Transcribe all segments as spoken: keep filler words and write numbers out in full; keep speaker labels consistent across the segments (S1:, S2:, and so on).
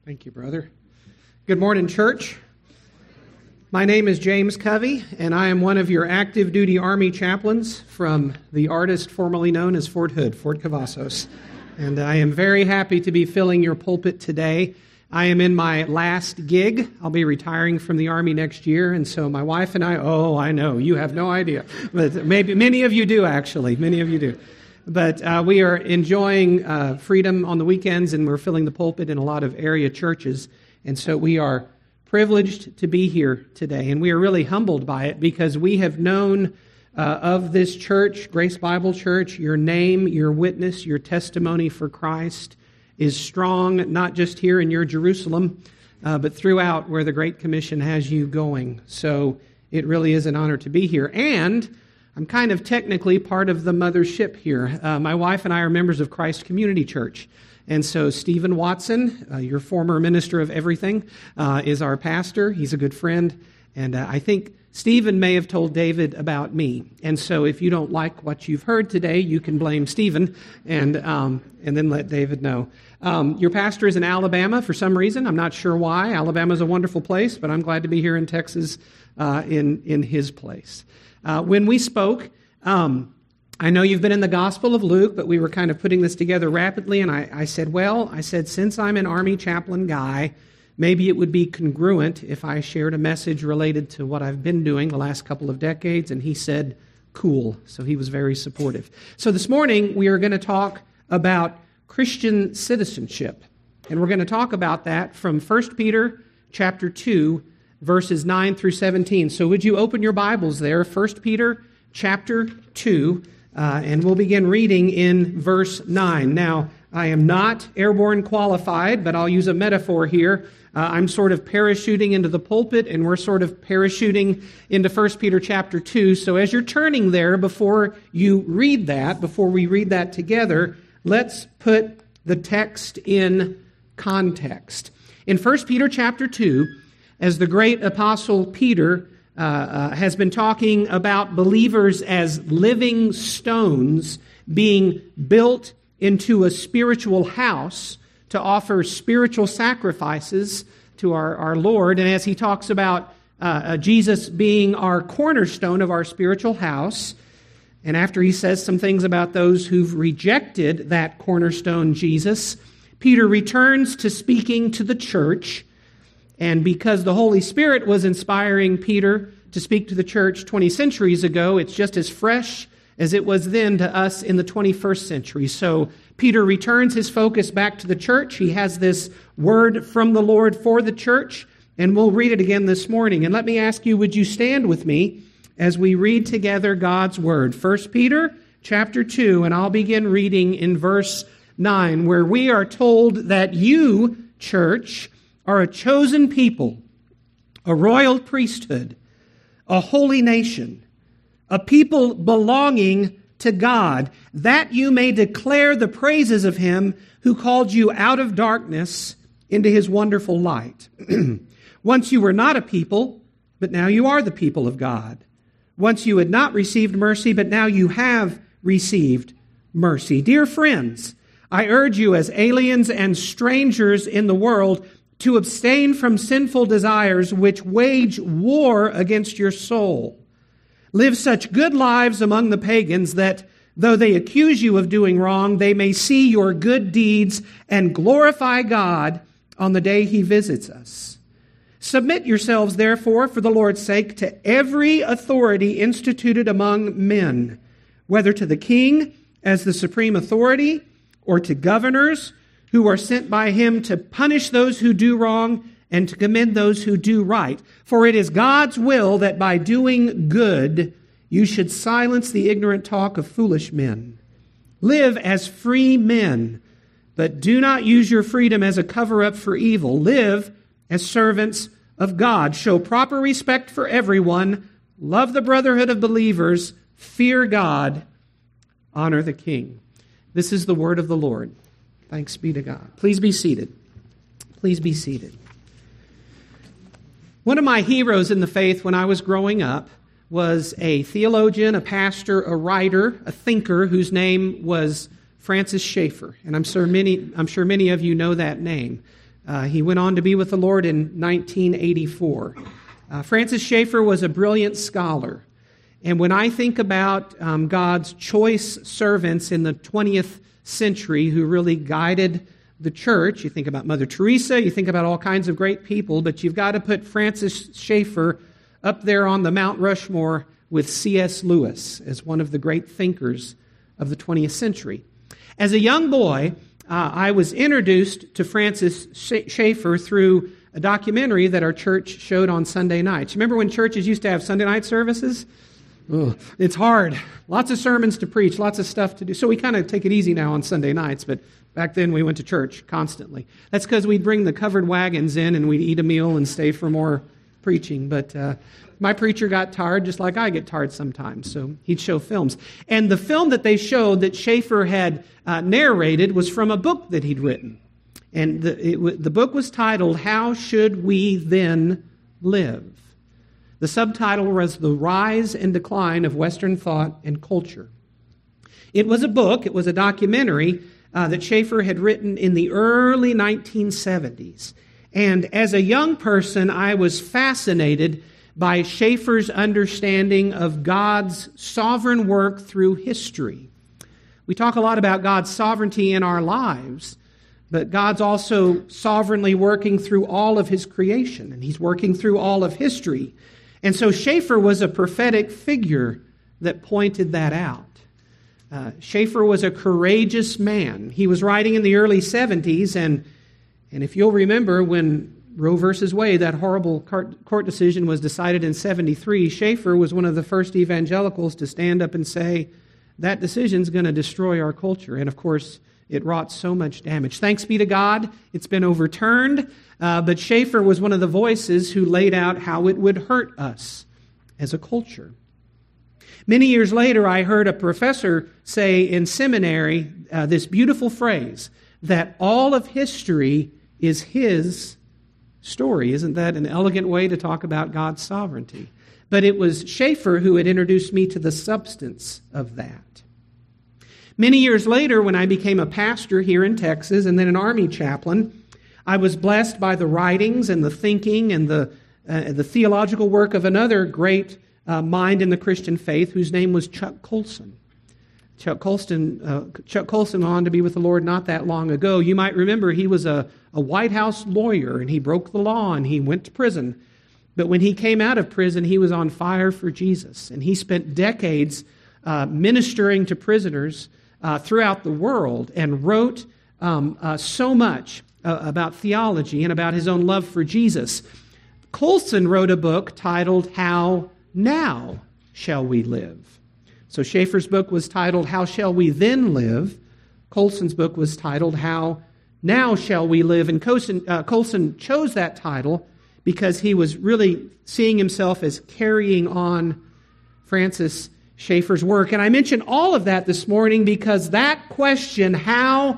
S1: Thank you, brother. Good morning, church. My name is James Covey, and I am one of your active duty Army chaplains from the artist formerly known as Fort Hood, Fort Cavazos. And I am very happy to be filling your pulpit today. I am in my last gig. I'll be retiring from the Army next year, and so my wife and I, oh, I know, you have no idea. But maybe many of you do, actually. Many of you do. But uh, we are enjoying uh, freedom on the weekends, and we're filling the pulpit in a lot of area churches. And so we are privileged to be here today, and we are really humbled by it because we have known uh, of this church, Grace Bible Church. Your name, your witness, your testimony for Christ is strong, not just here in your Jerusalem, uh, but throughout where the Great Commission has you going. So it really is an honor to be here. And I'm kind of technically part of the mothership here. Uh, my wife and I are members of Christ Community Church. And so Stephen Watson, uh, your former minister of everything, uh, is our pastor. He's a good friend. And uh, I think Stephen may have told David about me. And so if you don't like what you've heard today, you can blame Stephen and um, and then let David know. Um, your pastor is in Alabama for some reason. I'm not sure why. Alabama is a wonderful place, but I'm glad to be here in Texas uh, in, in his place. Uh, when we spoke, um, I know you've been in the Gospel of Luke, but we were kind of putting this together rapidly, and I, I said, well, I said, since I'm an Army chaplain guy, maybe it would be congruent if I shared a message related to what I've been doing the last couple of decades, and he said, cool. So he was very supportive. So this morning, we are going to talk about Christian citizenship, and we're going to talk about that from First Peter chapter two, verses nine through seventeen. So would you open your Bibles there, First Peter chapter two, uh, and we'll begin reading in verse nine. Now, I am not airborne qualified, but I'll use a metaphor here. Uh, I'm sort of parachuting into the pulpit, and we're sort of parachuting into First Peter chapter two. So as you're turning there, before you read that, before we read that together, let's put the text in context. In First Peter chapter two, as the great apostle Peter uh, uh, has been talking about believers as living stones being built into a spiritual house to offer spiritual sacrifices to our, our Lord. And as he talks about uh, uh, Jesus being our cornerstone of our spiritual house, and after he says some things about those who've rejected that cornerstone Jesus, Peter returns to speaking to the church. And because the Holy Spirit was inspiring Peter to speak to the church twenty centuries ago, it's just as fresh as it was then to us in the twenty-first century. So Peter returns his focus back to the church. He has this word from the Lord for the church, and we'll read it again this morning. And let me ask you, would you stand with me as we read together God's word? First Peter chapter two, and I'll begin reading in verse nine, where we are told that you, church, are a chosen people, a royal priesthood, a holy nation, a people belonging to God, that you may declare the praises of him who called you out of darkness into his wonderful light. Once you were not a people, but now you are the people of God. Once you had not received mercy, but now you have received mercy. Dear friends, I urge you as aliens and strangers in the world to abstain from sinful desires which wage war against your soul. Live such good lives among the pagans that, though they accuse you of doing wrong, they may see your good deeds and glorify God on the day he visits us. Submit yourselves, therefore, for the Lord's sake, to every authority instituted among men, whether to the king as the supreme authority, or to governors who are sent by him to punish those who do wrong and to commend those who do right. For it is God's will that by doing good you should silence the ignorant talk of foolish men. Live as free men, but do not use your freedom as a cover-up for evil. Live as servants of God. Show proper respect for everyone. Love the brotherhood of believers. Fear God. Honor the king. This is the word of the Lord. Thanks be to God. Please be seated. Please be seated. One of my heroes in the faith when I was growing up was a theologian, a pastor, a writer, a thinker whose name was Francis Schaeffer. And I'm sure many, I'm sure many of you know that name. Uh, he went on to be with the Lord in nineteen eighty-four. Uh, Francis Schaeffer was a brilliant scholar. And when I think about um, God's choice servants in the twentieth century who really guided the church, you think about Mother Teresa, you think about all kinds of great people, but you've got to put Francis Schaeffer up there on the Mount Rushmore with C S Lewis as one of the great thinkers of the twentieth century. As a young boy, uh, I was introduced to Francis Schaeffer through a documentary that our church showed on Sunday nights. Remember when churches used to have Sunday night services? Ugh, it's hard. Lots of sermons to preach, lots of stuff to do. So we kind of take it easy now on Sunday nights, but back then we went to church constantly. That's because we'd bring the covered wagons in and we'd eat a meal and stay for more preaching. But uh, my preacher got tired just like I get tired sometimes, so he'd show films. And the film that they showed that Schaeffer had uh, narrated was from a book that he'd written. And the, it, the book was titled, How Should We Then Live? The subtitle was The Rise and Decline of Western Thought and Culture. It was a book, it was a documentary uh, that Schaeffer had written in the early nineteen seventies. And as a young person, I was fascinated by Schaeffer's understanding of God's sovereign work through history. We talk a lot about God's sovereignty in our lives, but God's also sovereignly working through all of His creation, and He's working through all of history. And so Schaeffer was a prophetic figure that pointed that out. Uh, Schaeffer was a courageous man. He was writing in the early seventies, and, and if you'll remember, when Roe versus Wade, that horrible court decision was decided in seventy-three, Schaeffer was one of the first evangelicals to stand up and say, that decision's going to destroy our culture. And of course, it wrought so much damage. Thanks be to God, it's been overturned. Uh, but Schaeffer was one of the voices who laid out how it would hurt us as a culture. Many years later, I heard a professor say in seminary uh, this beautiful phrase, that all of history is his story. Isn't that an elegant way to talk about God's sovereignty? But it was Schaeffer who had introduced me to the substance of that. Many years later, when I became a pastor here in Texas and then an Army chaplain, I was blessed by the writings and the thinking and the uh, the theological work of another great uh, mind in the Christian faith whose name was Chuck Colson. Chuck Colson, uh, Chuck Colson went on to be with the Lord not that long ago. You might remember he was a, a White House lawyer, and he broke the law, and he went to prison. But when he came out of prison, he was on fire for Jesus, and he spent decades uh, ministering to prisoners uh, throughout the world and wrote um, uh, so much uh, about theology and about his own love for Jesus. Colson wrote a book titled, How Now Shall We Live? So Schaeffer's book was titled, How Shall We Then Live? Colson's book was titled, How Now Shall We Live? And Colson, uh, Colson chose that title because he was really seeing himself as carrying on Francis Schaeffer's work. And I mention all of that this morning because that question, how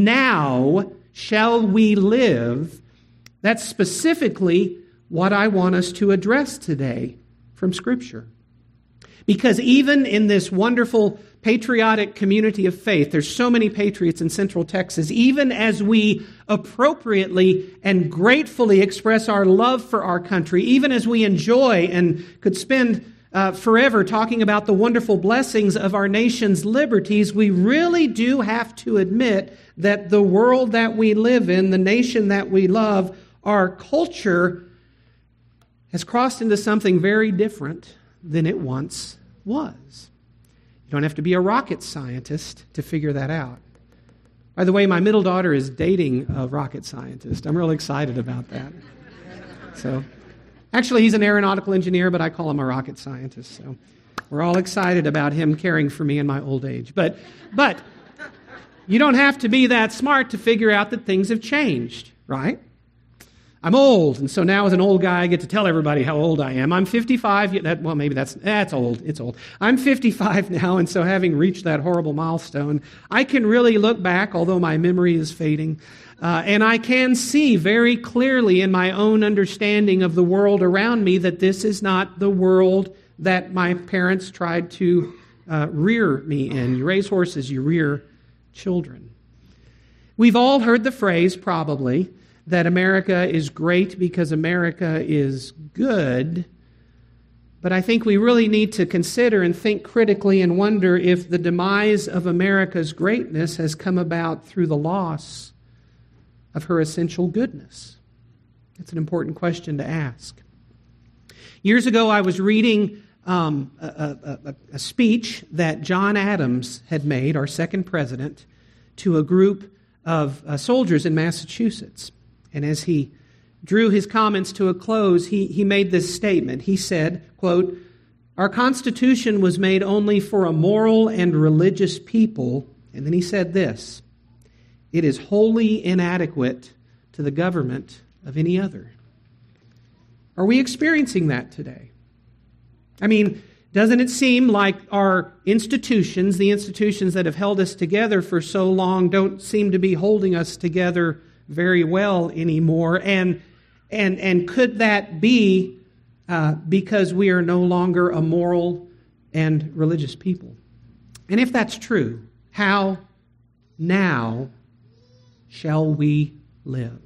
S1: now shall we live, that's specifically what I want us to address today from Scripture. Because even in this wonderful patriotic community of faith, there's so many patriots in Central Texas, even as we appropriately and gratefully express our love for our country, even as we enjoy and could spend uh, forever talking about the wonderful blessings of our nation's liberties, we really do have to admit that the world that we live in, the nation that we love, our culture has crossed into something very different than it once was. You don't have to be a rocket scientist to figure that out. By the way, my middle daughter is dating a rocket scientist. I'm really excited about that. So, actually, he's an aeronautical engineer, but I call him a rocket scientist. So, we're all excited about him caring for me in my old age. But, but you don't have to be that smart to figure out that things have changed, right? I'm old, and so now as an old guy, I get to tell everybody how old I am. I'm fifty-five. That, well, maybe that's that's old. It's old. I'm fifty-five now, and so having reached that horrible milestone, I can really look back, although my memory is fading, uh, and I can see very clearly in my own understanding of the world around me that this is not the world that my parents tried to uh, rear me in. You raise horses, you rear children. We've all heard the phrase, probably, that America is great because America is good, but I think we really need to consider and think critically and wonder if the demise of America's greatness has come about through the loss of her essential goodness. It's an important question to ask. Years ago, I was reading um, a, a, a speech that John Adams had made, our second president, to a group of uh, soldiers in Massachusetts. And as he drew his comments to a close, he, he made this statement. He said, quote, "Our Constitution was made only for a moral and religious people." And then he said this, "It is wholly inadequate to the government of any other." Are we experiencing that today? I mean, doesn't it seem like our institutions, the institutions that have held us together for so long, don't seem to be holding us together very well anymore? And and and could that be uh, because we are no longer a moral and religious people? And if that's true, how now shall we live?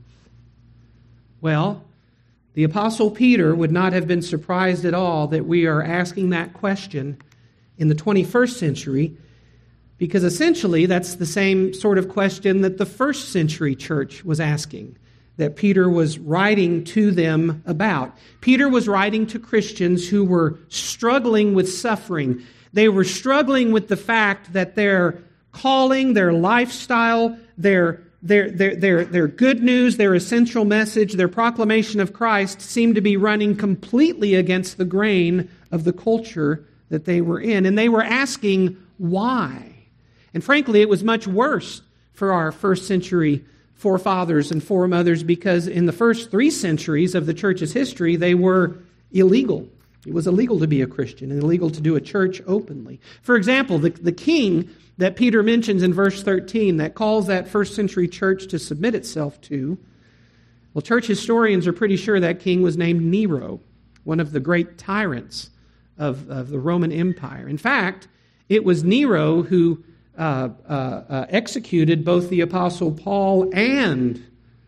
S1: Well, the Apostle Peter would not have been surprised at all that we are asking that question in the twenty-first century, because essentially that's the same sort of question that the first century church was asking, that Peter was writing to them about. Peter was writing to Christians who were struggling with suffering. They were struggling with the fact that their calling, their lifestyle, their Their, their, their, their good news, their essential message, their proclamation of Christ seemed to be running completely against the grain of the culture that they were in. And they were asking why. And frankly, it was much worse for our first century forefathers and foremothers, because in the first three centuries of the church's history, they were illegal. It was illegal to be a Christian and illegal to do a church openly. For example, the, the king that Peter mentions in verse thirteen that calls that first century church to submit itself to, well, church historians are pretty sure that king was named Nero, one of the great tyrants of, of the Roman Empire. In fact, it was Nero who uh, uh, uh, executed both the Apostle Paul and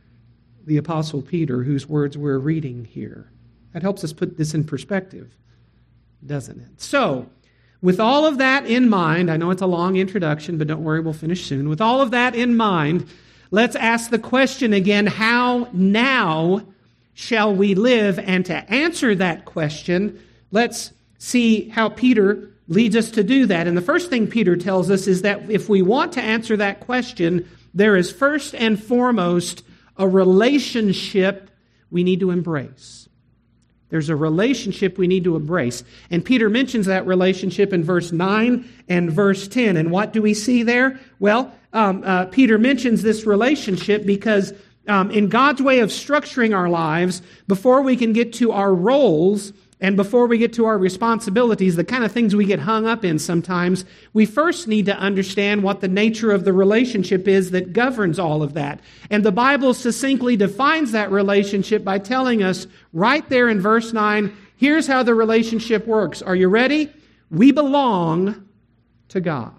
S1: the Apostle Peter, whose words we're reading here. That helps us put this in perspective, doesn't it? So, with all of that in mind, I know it's a long introduction, but don't worry, we'll finish soon. With all of that in mind, let's ask the question again, how now shall we live? And to answer that question, let's see how Peter leads us to do that. And the first thing Peter tells us is that if we want to answer that question, there is first and foremost a relationship we need to embrace. There's a relationship we need to embrace. And Peter mentions that relationship in verse nine and verse ten. And what do we see there? Well, um, uh, Peter mentions this relationship because um, in God's way of structuring our lives, before we can get to our roles and before we get to our responsibilities, the kind of things we get hung up in sometimes, we first need to understand what the nature of the relationship is that governs all of that. And the Bible succinctly defines that relationship by telling us right there in verse nine, here's how the relationship works. Are you ready? We belong to God.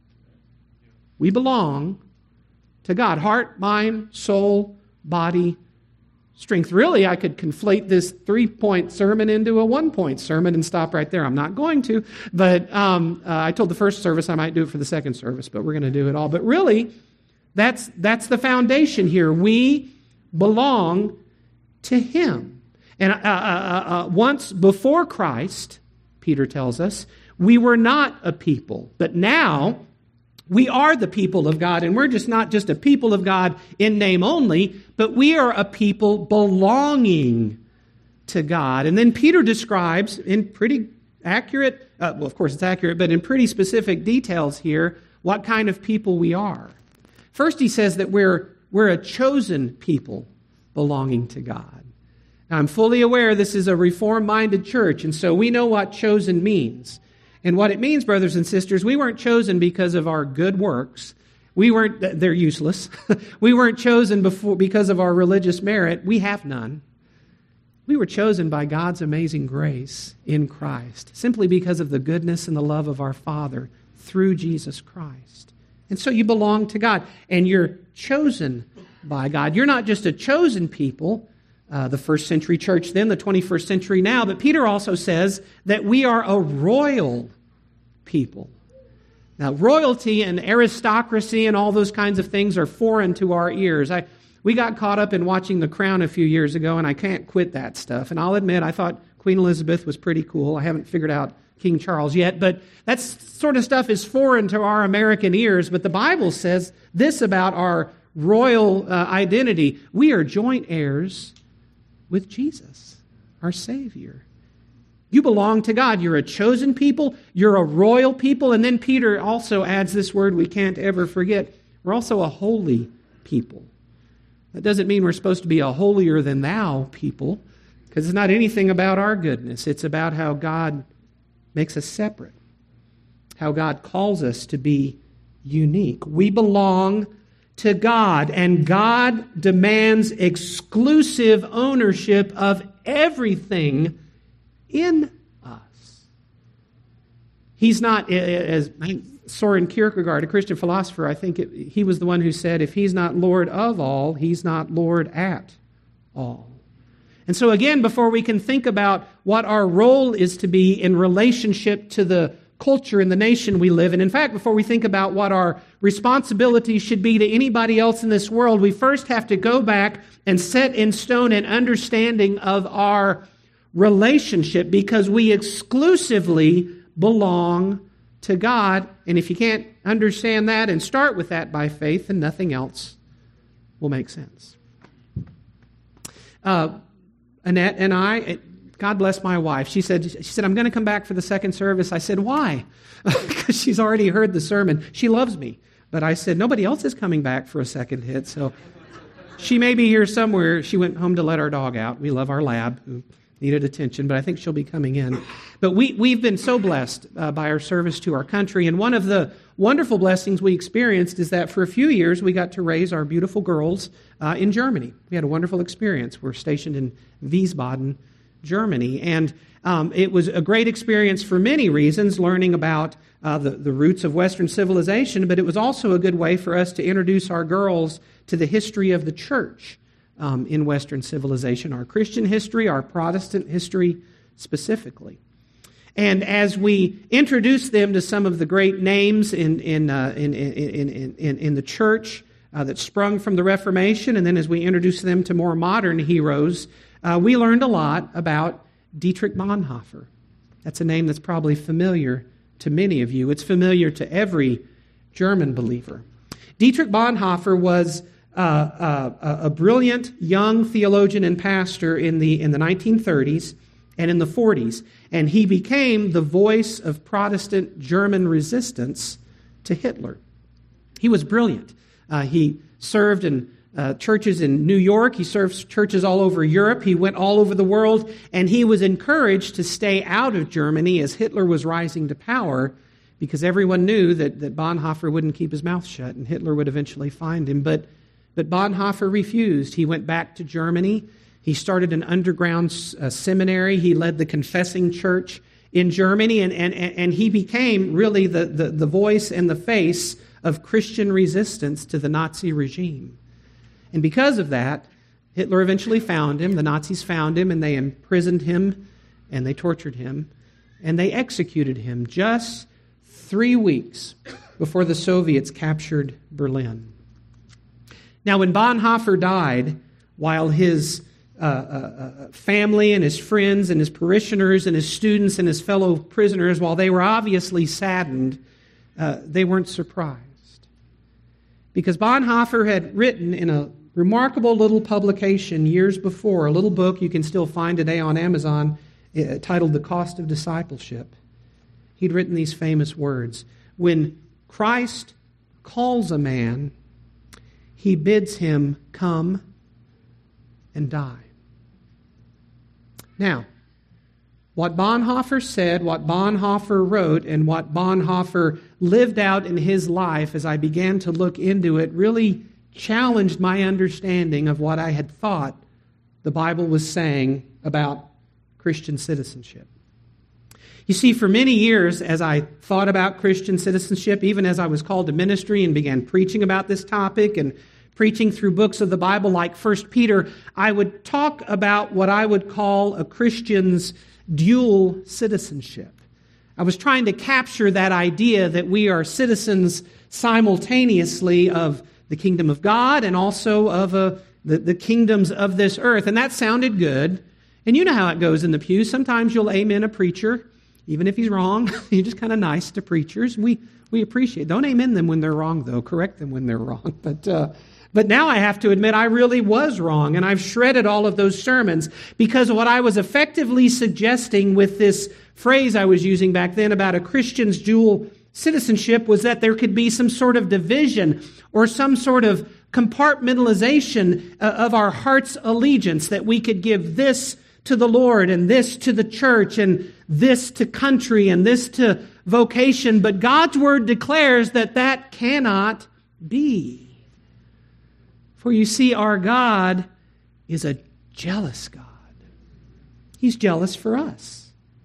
S1: We belong to God. Heart, mind, soul, body, strength. Really, I could conflate this three-point sermon into a one-point sermon and stop right there. I'm not going to, but um, uh, I told the first service I might do it for the second service, but we're going to do it all. But really, that's that's the foundation here. We belong to Him. And uh, uh, uh, once before Christ, Peter tells us, we were not a people, but now we are the people of God, and we're just not just a people of God in name only, but we are a people belonging to God. And then Peter describes in pretty accurate, uh, well, of course it's accurate, but in pretty specific details here, what kind of people we are. First, he says that we're, we're a chosen people belonging to God. Now, I'm fully aware this is a reform-minded church, and so we know what chosen means. And what it means, brothers and sisters, we weren't chosen because of our good works. We weren't, they're useless. We weren't chosen before because of our religious merit. We have none. We were chosen by God's amazing grace in Christ, simply because of the goodness and the love of our Father through Jesus Christ. And so you belong to God, and you're chosen by God. You're not just a chosen people, uh, the first century church then, the twenty-first century now, but Peter also says that we are a royal people. Now, royalty and aristocracy and all those kinds of things are foreign to our ears. I, we got caught up in watching The Crown a few years ago, and I can't quit that stuff. And I'll admit, I thought Queen Elizabeth was pretty cool. I haven't figured out King Charles yet, but that sort of stuff is foreign to our American ears. But the Bible says this about our royal uh, identity. We are joint heirs with Jesus, our Savior. You belong to God. You're a chosen people. You're a royal people. And then Peter also adds this word we can't ever forget. We're also a holy people. That doesn't mean we're supposed to be a holier than thou people, because it's not anything about our goodness. It's about how God makes us separate, how God calls us to be unique. We belong to God, and God demands exclusive ownership of everything in us. He's not, as Soren Kierkegaard, a Christian philosopher, I think it, he was the one who said, if he's not Lord of all, he's not Lord at all. And so again, before we can think about what our role is to be in relationship to the culture and the nation we live in, in fact, before we think about what our responsibility should be to anybody else in this world, we first have to go back and set in stone an understanding of our relationship, because we exclusively belong to God. And if you can't understand that and start with that by faith, then nothing else will make sense. Uh, Annette and I, God bless my wife, she said, she said, I'm going to come back for the second service. I said, why? Because she's already heard the sermon. She loves me. But I said, nobody else is coming back for a second hit, so she may be here somewhere. She went home to let our dog out. We love our lab, who needed attention, but I think she'll be coming in. But we, we've been so blessed uh, by our service to our country, and one of the wonderful blessings we experienced is that for a few years we got to raise our beautiful girls uh, in Germany. We had a wonderful experience. We're stationed in Wiesbaden, Germany, and um, it was a great experience for many reasons, learning about uh, the, the roots of Western civilization, but it was also a good way for us to introduce our girls to the history of the church Um, in Western civilization, our Christian history, our Protestant history specifically. And as we introduce them to some of the great names in in uh, in, in, in, in, in the church uh, that sprung from the Reformation, and then as we introduce them to more modern heroes, uh, we learned a lot about Dietrich Bonhoeffer. That's a name that's probably familiar to many of you. It's familiar to every German believer. Dietrich Bonhoeffer was Uh, uh, a brilliant young theologian and pastor in the in the nineteen thirties and in the forties, and he became the voice of Protestant German resistance to Hitler. He was brilliant. Uh, he served in uh, churches in New York. He served churches all over Europe. He went all over the world, and he was encouraged to stay out of Germany as Hitler was rising to power, because everyone knew that, that Bonhoeffer wouldn't keep his mouth shut, and Hitler would eventually find him. But But Bonhoeffer refused. He went back to Germany. He started an underground uh, seminary. He led the Confessing Church in Germany, and, and, and he became really the, the, the voice and the face of Christian resistance to the Nazi regime. And because of that, Hitler eventually found him. The Nazis found him, and they imprisoned him, and they tortured him, and they executed him just three weeks before the Soviets captured Berlin. Now, when Bonhoeffer died, while his uh, uh, family and his friends and his parishioners and his students and his fellow prisoners, while they were obviously saddened, uh, they weren't surprised. Because Bonhoeffer had written in a remarkable little publication years before, a little book you can still find today on Amazon, uh, titled The Cost of Discipleship. He'd written these famous words: when Christ calls a man, He bids him come and die. Now, what Bonhoeffer said, what Bonhoeffer wrote, and what Bonhoeffer lived out in his life, as I began to look into it, really challenged my understanding of what I had thought the Bible was saying about Christian citizenship. You see, for many years, as I thought about Christian citizenship, even as I was called to ministry and began preaching about this topic and preaching through books of the Bible like First Peter, I would talk about what I would call a Christian's dual citizenship. I was trying to capture that idea that we are citizens simultaneously of the kingdom of God and also of a, the, the kingdoms of this earth. And that sounded good. And you know how it goes in the pew. Sometimes you'll amen a preacher, even if he's wrong. You're just kind of nice to preachers. We we appreciate. Don't amen them when they're wrong, though. Correct them when they're wrong. But uh, but now I have to admit I really was wrong, and I've shredded all of those sermons because what I was effectively suggesting with this phrase I was using back then about a Christian's dual citizenship was that there could be some sort of division or some sort of compartmentalization of our heart's allegiance, that we could give this to the Lord and this to the church and this to country and this to vocation. But God's word declares that that cannot be. For you see, our God is a jealous God. He's jealous for us.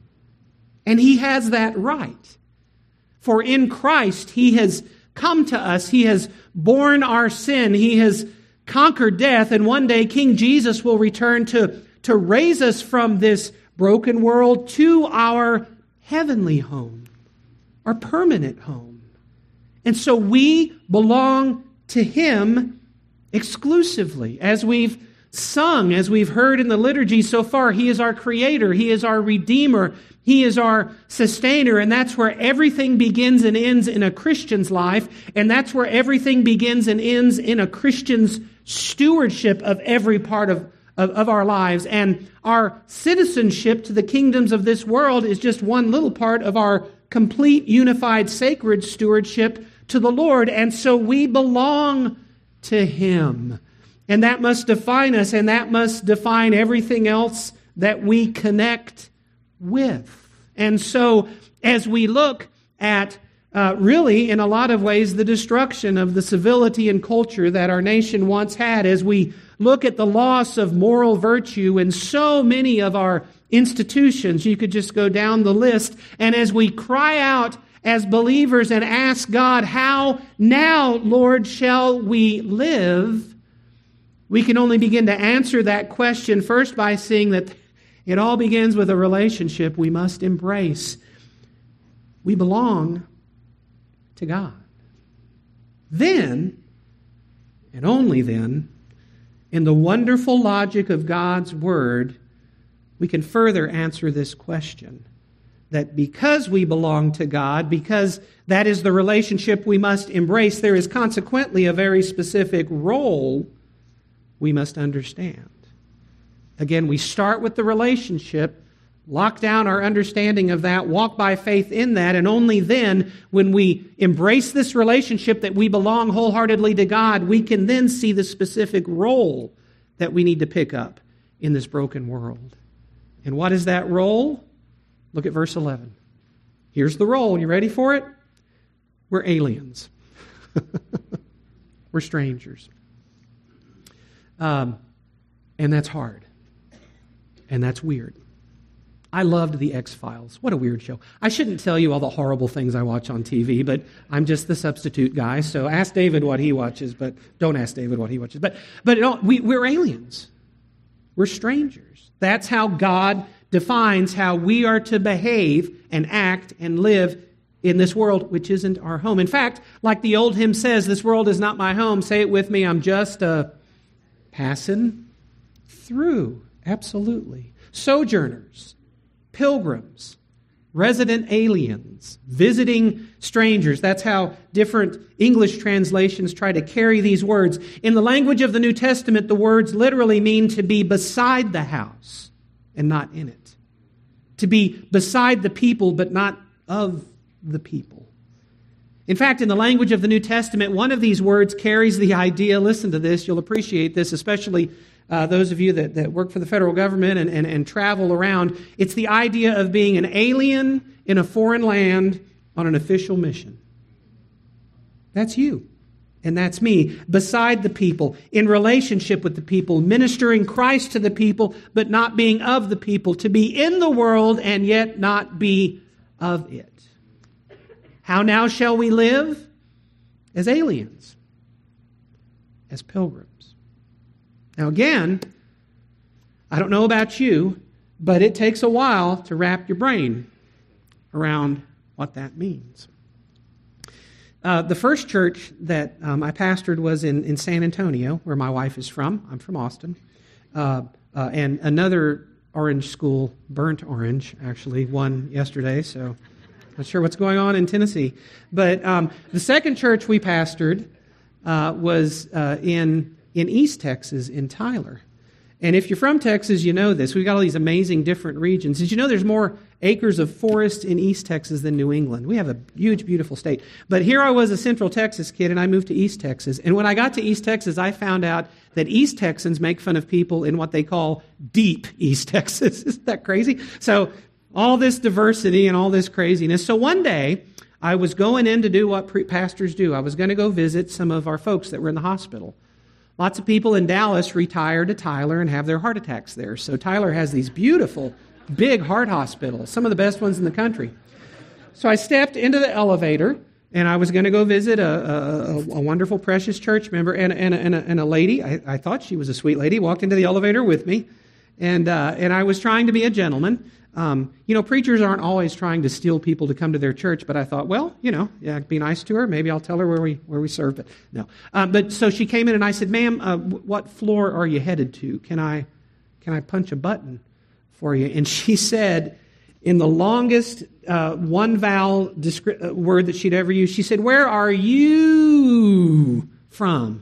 S1: And He has that right. For in Christ, He has come to us. He has borne our sin. He has conquered death. And one day King Jesus will return to, to raise us from this broken world to our heavenly home, our permanent home. And so we belong to Him exclusively. As we've sung, as we've heard in the liturgy so far, He is our Creator. He is our Redeemer. He is our sustainer, and that's where everything begins and ends in a Christian's life, and that's where everything begins and ends in a Christian's stewardship of every part of, of, of our lives. And our citizenship to the kingdoms of this world is just one little part of our complete, unified, sacred stewardship to the Lord, and so we belong to Him. And that must define us, and that must define everything else that we connect with. And so as we look at uh, really in a lot of ways the destruction of the civility and culture that our nation once had, as we look at the loss of moral virtue in so many of our institutions, you could just go down the list, and as we cry out as believers and ask God, how now, Lord, shall we live? We can only begin to answer that question first by seeing that it all begins with a relationship we must embrace. We belong to God. Then, and only then, in the wonderful logic of God's Word, we can further answer this question. That because we belong to God, because that is the relationship we must embrace, there is consequently a very specific role we must understand. Again, we start with the relationship, lock down our understanding of that, walk by faith in that, and only then, when we embrace this relationship that we belong wholeheartedly to God, we can then see the specific role that we need to pick up in this broken world. And what is that role? Look at verse eleven. Here's the role. You ready for it? We're aliens. We're strangers. Um, and that's hard. And that's weird. I loved The X-Files. What a weird show. I shouldn't tell you all the horrible things I watch on T V, but I'm just the substitute guy, so ask David what he watches, but don't ask David what he watches. But but it all, we, we're aliens. We're strangers. That's how God defines how we are to behave and act and live in this world, which isn't our home. In fact, like the old hymn says, this world is not my home. Say it with me, I'm just a passing through. Absolutely. Sojourners, pilgrims, resident aliens, visiting strangers. That's how different English translations try to carry these words. In the language of the New Testament, the words literally mean to be beside the house and not in it. To be beside the people, but not of the people. In fact, in the language of the New Testament, one of these words carries the idea, listen to this, you'll appreciate this, especially uh, those of you that, that work for the federal government and, and, and travel around. It's the idea of being an alien in a foreign land on an official mission. That's you. And that's me, beside the people, in relationship with the people, ministering Christ to the people, but not being of the people, to be in the world and yet not be of it. How now shall we live? As aliens. as pilgrims. Now again, I don't know about you, but it takes a while to wrap your brain around what that means. Uh, the first church that um, I pastored was in, in San Antonio, where my wife is from. I'm from Austin. Uh, uh, and another orange school, Burnt Orange, actually, won yesterday, so not sure what's going on in Tennessee. But um, the second church we pastored uh, was uh, in, in East Texas, in Tyler. And if you're from Texas, you know this. We've got all these amazing different regions. Did you know there's more acres of forest in East Texas than New England? We have a huge, beautiful state. But here I was a Central Texas kid, and I moved to East Texas. And when I got to East Texas, I found out that East Texans make fun of people in what they call deep East Texas. Isn't that crazy? So all this diversity and all this craziness. So one day, I was going in to do what pre- pastors do. I was going to go visit some of our folks that were in the hospital. Lots of people in Dallas retire to Tyler and have their heart attacks there. So Tyler has these beautiful, big heart hospitals, some of the best ones in the country. So I stepped into the elevator, and I was going to go visit a, a, a wonderful, precious church member, and, and, and, a, and a lady, I, I thought she was a sweet lady, walked into the elevator with me, and uh, and I was trying to be a gentleman. Um, you know, preachers aren't always trying to steal people to come to their church, but I thought, well, you know, yeah, be nice to her. Maybe I'll tell her where we where we serve. But no. Um, but so she came in, and I said, "Ma'am, uh, what floor are you headed to? Can I can I punch a button for you?" And she said, in the longest uh, one vowel descri- uh, word that she'd ever used, she said, "Where are you from?"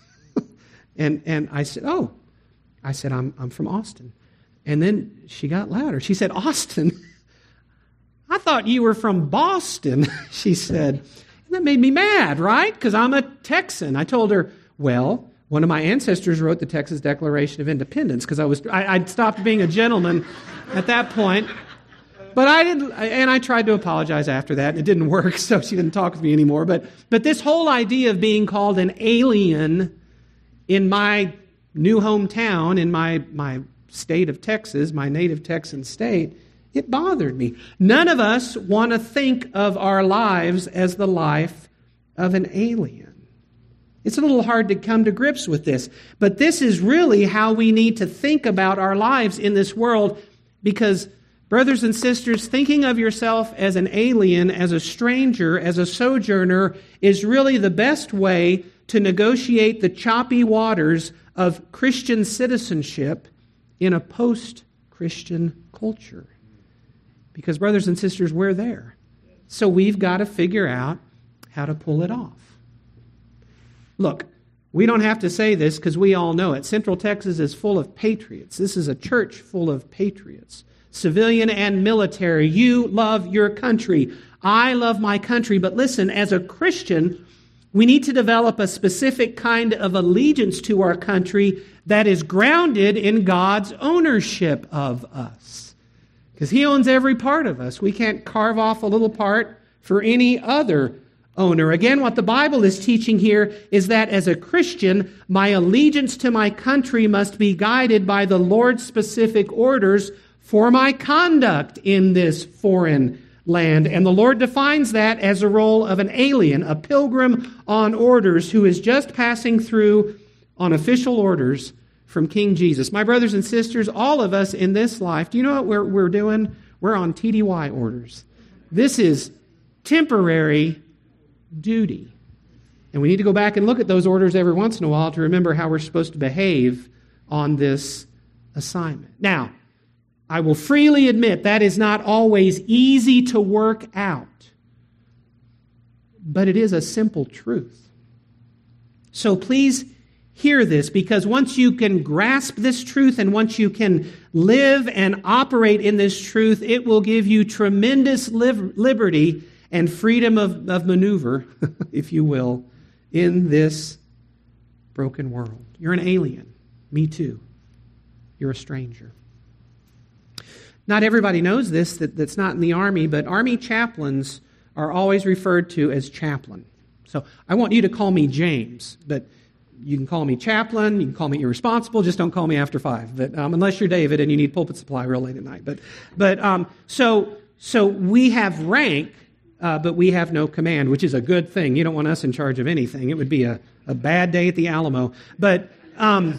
S1: and and I said, "Oh," I said, "I'm I'm from Austin." And then she got louder. She said, "Austin? I thought you were from Boston," she said. And that made me mad, right? Because I'm a Texan. I told her, well, one of my ancestors wrote the Texas Declaration of Independence, because I was I, I'd stopped being a gentleman at that point. But I didn't, and I tried to apologize after that, and it didn't work, so she didn't talk with me anymore. But but this whole idea of being called an alien in my new hometown, in my my state of Texas, my native Texan state, it bothered me. None of us want to think of our lives as the life of an alien. It's a little hard to come to grips with this, but this is really how we need to think about our lives in this world, because, brothers and sisters, thinking of yourself as an alien, as a stranger, as a sojourner, is really the best way to negotiate the choppy waters of Christian citizenship in a post-Christian culture. Because, brothers and sisters, we're there. So we've got to figure out how to pull it off. Look, we don't have to say this because we all know it. Central Texas is full of patriots. This is a church full of patriots, civilian and military. You love your country. I love my country. But listen, as a Christian, we need to develop a specific kind of allegiance to our country that is grounded in God's ownership of us. Because He owns every part of us. We can't carve off a little part for any other owner. Again, what the Bible is teaching here is that as a Christian, my allegiance to my country must be guided by the Lord's specific orders for my conduct in this foreign land. And the Lord defines that as a role of an alien, a pilgrim on orders who is just passing through on official orders from King Jesus. My brothers and sisters, all of us in this life, do you know what we're, we're doing? We're on T D Y orders. This is temporary duty. And we need to go back and look at those orders every once in a while to remember how we're supposed to behave on this assignment. Now, I will freely admit that is not always easy to work out, but it is a simple truth. So please hear this, because once you can grasp this truth and once you can live and operate in this truth, it will give you tremendous liberty and freedom of, of maneuver, if you will, in this broken world. You're an alien. Me too. You're a stranger. Not everybody knows this that, that's not in the Army, but Army chaplains are always referred to as chaplain. So I want you to call me James, but you can call me chaplain, you can call me irresponsible, just don't call me after five. But um, unless you're David and you need pulpit supply real late at night. But but um, so so we have rank uh, but we have no command, which is a good thing. You don't want us in charge of anything. It would be a, a bad day at the Alamo. But um,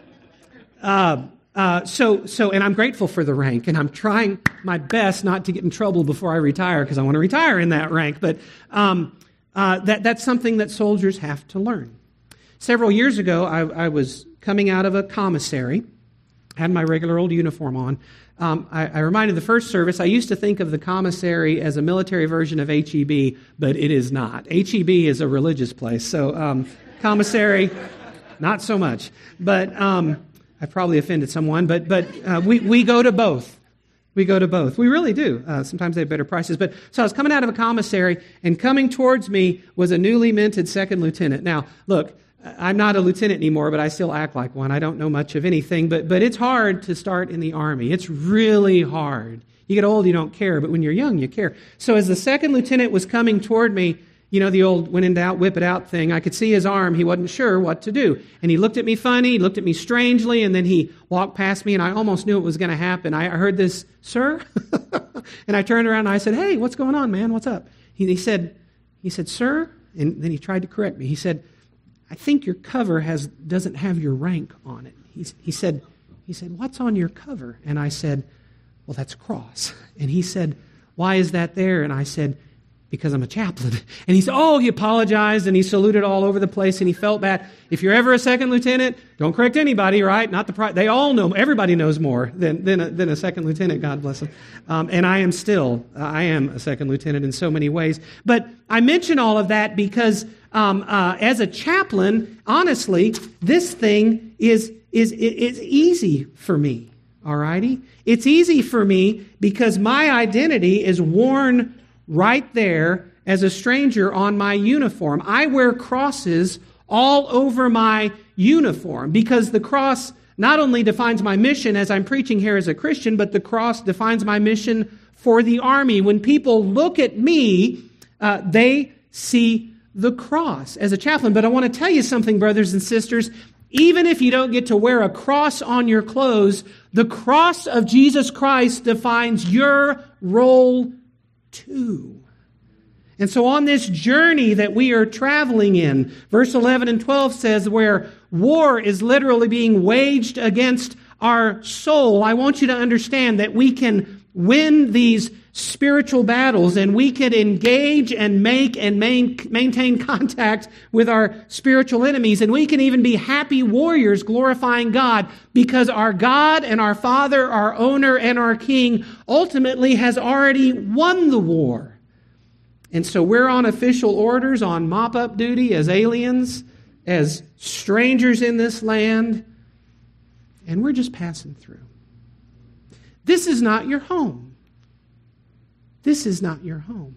S1: uh, uh, so, so, and I'm grateful for the rank, and I'm trying my best not to get in trouble before I retire, because I want to retire in that rank. But um, uh, that that's something that soldiers have to learn. Several years ago, I, I was coming out of a commissary, had my regular old uniform on. Um, I, I reminded the first service, I used to think of the commissary as a military version of H E B, but it is not. H E B is a religious place, so um, commissary, not so much. But um, I probably offended someone, but but uh, we, we go to both. We go to both. We really do. Uh, sometimes they have better prices. But so I was coming out of a commissary, and coming towards me was a newly minted second lieutenant. Now, look, I'm not a lieutenant anymore, but I still act like one. I don't know much of anything, but but it's hard to start in the Army. It's really hard. You get old, you don't care, but when you're young, you care. So as the second lieutenant was coming toward me, you know, the old when in doubt, whip it out thing, I could see his arm. He wasn't sure what to do. And he looked at me funny, he looked at me strangely, and then he walked past me, and I almost knew it was going to happen. I heard this, "Sir?" And I turned around and I said, "Hey, what's going on, man? What's up?" He, he said, he said, "Sir?" And then he tried to correct me. He said, "I think your cover has doesn't have your rank on it." He, he said, he said, "What's on your cover?" And I said, "Well, that's a cross." And he said, "Why is that there?" And I said, "Because I'm a chaplain." And he said, oh, he apologized, and he saluted all over the place, and he felt bad. If you're ever a second lieutenant, don't correct anybody, right? Not the pri- They all know, everybody knows more than, than, a, than a second lieutenant, God bless them. Um, and I am still, uh, I am a second lieutenant in so many ways. But I mention all of that because um, uh, as a chaplain, honestly, this thing is, is, is easy for me, all righty? It's easy for me because my identity is worn right there as a stranger on my uniform. I wear crosses all over my uniform because the cross not only defines my mission as I'm preaching here as a Christian, but the cross defines my mission for the Army. When people look at me, uh, they see the cross as a chaplain. But I want to tell you something, brothers and sisters. Even if you don't get to wear a cross on your clothes, the cross of Jesus Christ defines your role too. And so on this journey that we are traveling in, verse eleven and twelve says, where war is literally being waged against our soul, I want you to understand that we can win these spiritual battles and we can engage and make and main, maintain contact with our spiritual enemies. And we can even be happy warriors glorifying God because our God and our Father, our owner and our King ultimately has already won the war. And so we're on official orders, on mop-up duty as aliens, as strangers in this land, and we're just passing through. This is not your home. This is not your home.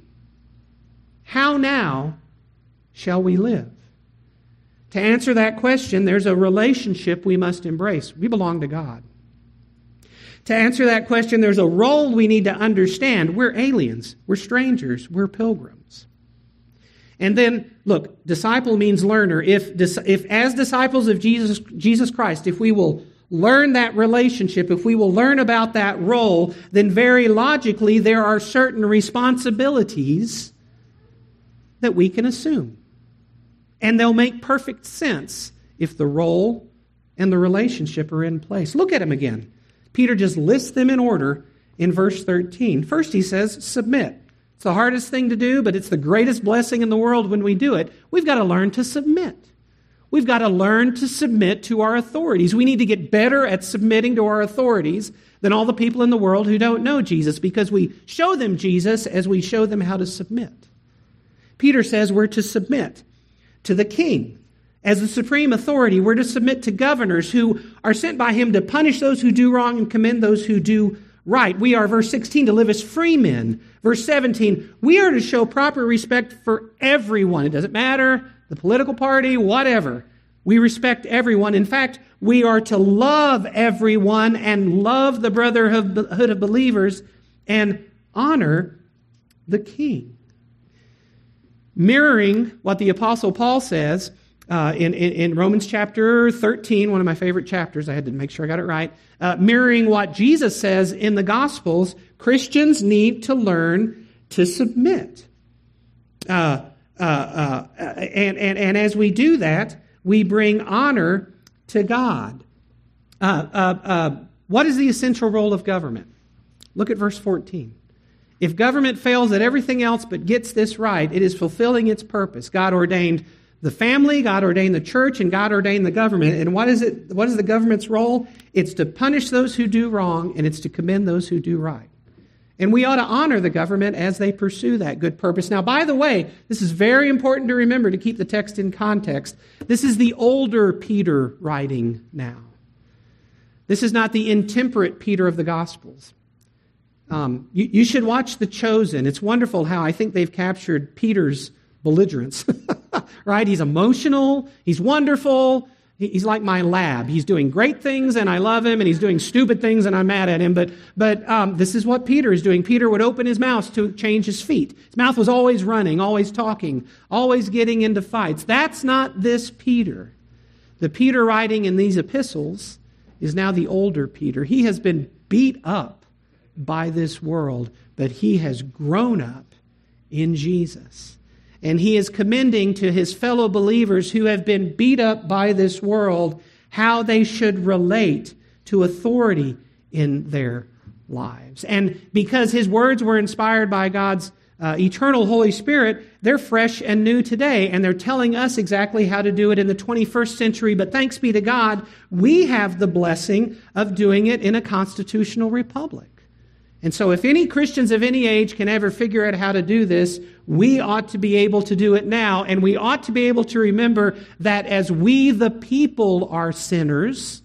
S1: How now shall we live? To answer that question, there's a relationship we must embrace. We belong to God. To answer that question, there's a role we need to understand. We're aliens. We're strangers. We're pilgrims. And then, look, disciple means learner. If, if as disciples of Jesus, Jesus Christ, if we will learn that relationship, if we will learn about that role, then very logically there are certain responsibilities that we can assume. And they'll make perfect sense if the role and the relationship are in place. Look at them again. Peter just lists them in order in verse thirteen. First he says, submit. It's the hardest thing to do, but it's the greatest blessing in the world when we do it. We've got to learn to submit. We've got to learn to submit to our authorities. We need to get better at submitting to our authorities than all the people in the world who don't know Jesus, because we show them Jesus as we show them how to submit. Peter says we're to submit to the king. As the supreme authority, we're to submit to governors who are sent by him to punish those who do wrong and commend those who do right. We are, verse sixteen, to live as free men. Verse seventeen, we are to show proper respect for everyone. It doesn't matter, the political party, whatever. We respect everyone. In fact, we are to love everyone and love the brotherhood of believers and honor the king. Mirroring what the Apostle Paul says, Uh, in, in, in Romans chapter thirteen, one of my favorite chapters, I had to make sure I got it right, uh, mirroring what Jesus says in the Gospels, Christians need to learn to submit. uh, uh, uh, and, and, and as we do that, we bring honor to God. Uh, uh, uh, what is the essential role of government? Look at verse fourteen. If government fails at everything else but gets this right, it is fulfilling its purpose. God ordained the family, God ordained the church, and God ordained the government. And what is it? What is the government's role? It's to punish those who do wrong, and it's to commend those who do right. And we ought to honor the government as they pursue that good purpose. Now, by the way, this is very important to remember to keep the text in context. This is the older Peter writing now. This is not the intemperate Peter of the Gospels. Um, you, you should watch The Chosen. It's wonderful how I think they've captured Peter's belligerence. Right? He's emotional. He's wonderful. He's like my lab. He's doing great things and I love him, and he's doing stupid things and I'm mad at him. But but um, this is what Peter is doing. Peter would open his mouth to change his feet. His mouth was always running, always talking, always getting into fights. That's not this Peter. The Peter writing in these epistles is now the older Peter. He has been beat up by this world, but he has grown up in Jesus. And he is commending to his fellow believers who have been beat up by this world how they should relate to authority in their lives. And because his words were inspired by God's uh, eternal Holy Spirit, they're fresh and new today, and they're telling us exactly how to do it in the twenty-first century. But thanks be to God, we have the blessing of doing it in a constitutional republic. And so if any Christians of any age can ever figure out how to do this, we ought to be able to do it now. And we ought to be able to remember that as we, the people, are sinners,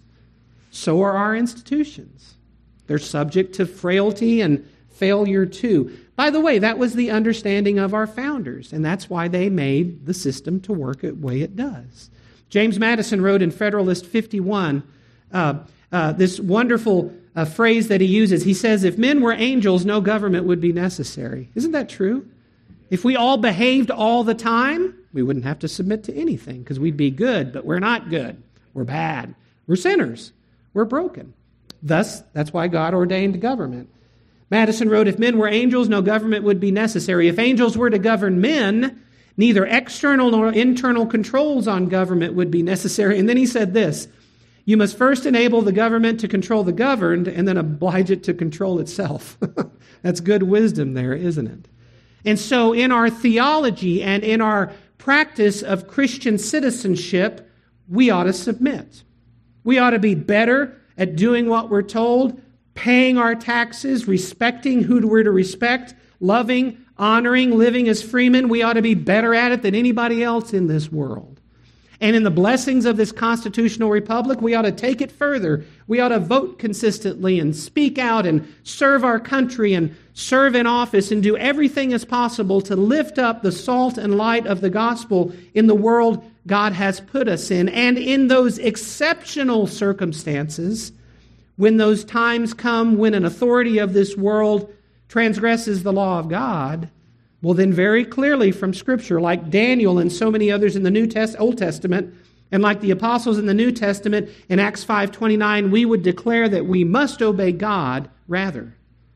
S1: so are our institutions. They're subject to frailty and failure too. By the way, that was the understanding of our founders, and that's why they made the system to work the way it does. James Madison wrote in Federalist fifty-one uh, uh, this wonderful a phrase that he uses. He says, if men were angels, no government would be necessary. Isn't that true? If we all behaved all the time, we wouldn't have to submit to anything because we'd be good, but we're not good. We're bad. We're sinners. We're broken. Thus, that's why God ordained government. Madison wrote, if men were angels, no government would be necessary. If angels were to govern men, neither external nor internal controls on government would be necessary. And then he said this, you must first enable the government to control the governed and then oblige it to control itself. That's good wisdom there, isn't it? And so in our theology and in our practice of Christian citizenship, we ought to submit. We ought to be better at doing what we're told, paying our taxes, respecting who we're to respect, loving, honoring, living as freemen. We ought to be better at it than anybody else in this world. And in the blessings of this constitutional republic, we ought to take it further. We ought to vote consistently and speak out and serve our country and serve in office and do everything as possible to lift up the salt and light of the gospel in the world God has put us in. And in those exceptional circumstances, when those times come when an authority of this world transgresses the law of God, well, then very clearly from Scripture, like Daniel and so many others in the New Test- Old Testament, and like the apostles in the New Testament, in Acts five twenty-nine, we would declare that we must obey God rather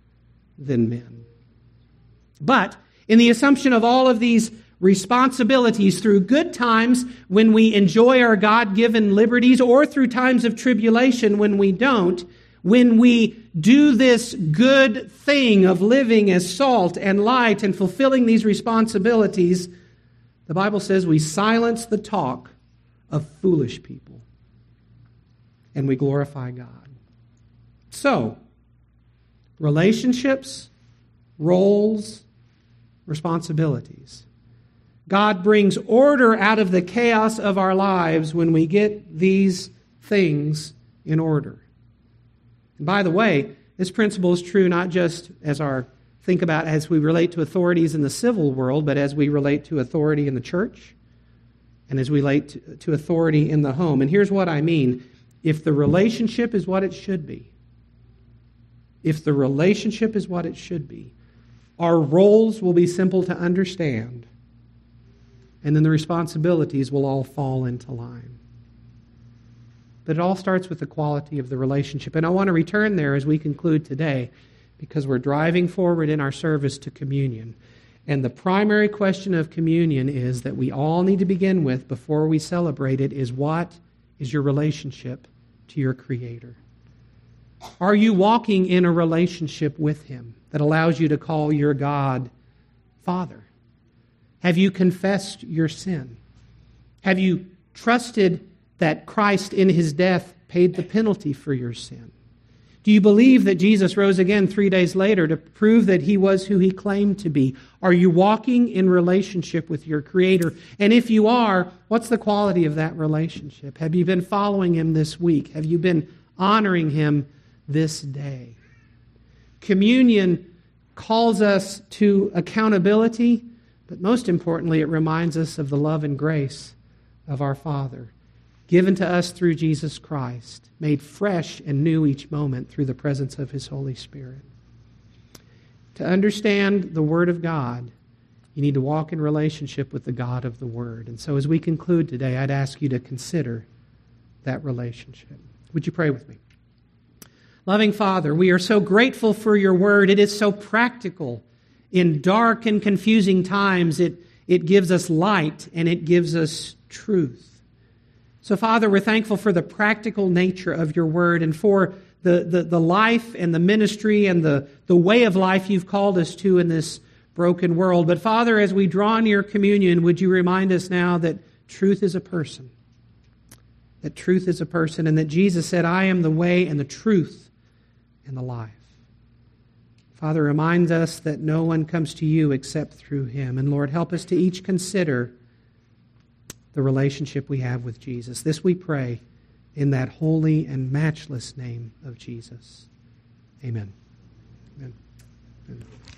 S1: than men. But in the assumption of all of these responsibilities through good times when we enjoy our God-given liberties, or through times of tribulation when we don't, when we do this good thing of living as salt and light and fulfilling these responsibilities, the Bible says we silence the talk of foolish people and we glorify God. So, relationships, roles, responsibilities. God brings order out of the chaos of our lives when we get these things in order. And by the way, this principle is true not just as our think about as we relate to authorities in the civil world, but as we relate to authority in the church and as we relate to, to authority in the home. And here's what I mean. If the relationship is what it should be, if the relationship is what it should be, our roles will be simple to understand, and then the responsibilities will all fall into line. But it all starts with the quality of the relationship. And I want to return there as we conclude today, because we're driving forward in our service to communion. And the primary question of communion is that we all need to begin with before we celebrate it is, what is your relationship to your Creator? Are you walking in a relationship with Him that allows you to call your God Father? Have you confessed your sin? Have you trusted that Christ in His death paid the penalty for your sin? Do you believe that Jesus rose again three days later to prove that He was who He claimed to be? Are you walking in relationship with your Creator? And if you are, what's the quality of that relationship? Have you been following Him this week? Have you been honoring Him this day? Communion calls us to accountability, but most importantly, it reminds us of the love and grace of our Father, given to us through Jesus Christ, made fresh and new each moment through the presence of His Holy Spirit. To understand the Word of God, you need to walk in relationship with the God of the Word. And so as we conclude today, I'd ask you to consider that relationship. Would you pray with me? Loving Father, we are so grateful for your Word. It is so practical. In dark and confusing times, it, it gives us light and it gives us truth. So, Father, we're thankful for the practical nature of your Word and for the, the, the life and the ministry and the, the way of life you've called us to in this broken world. But, Father, as we draw near communion, would you remind us now that truth is a person, that truth is a person, and that Jesus said, I am the way and the truth and the life. Father, remind us that no one comes to you except through Him. And Lord, help us to each consider the relationship we have with Jesus. This we pray in that holy and matchless name of Jesus. Amen. Amen. Amen.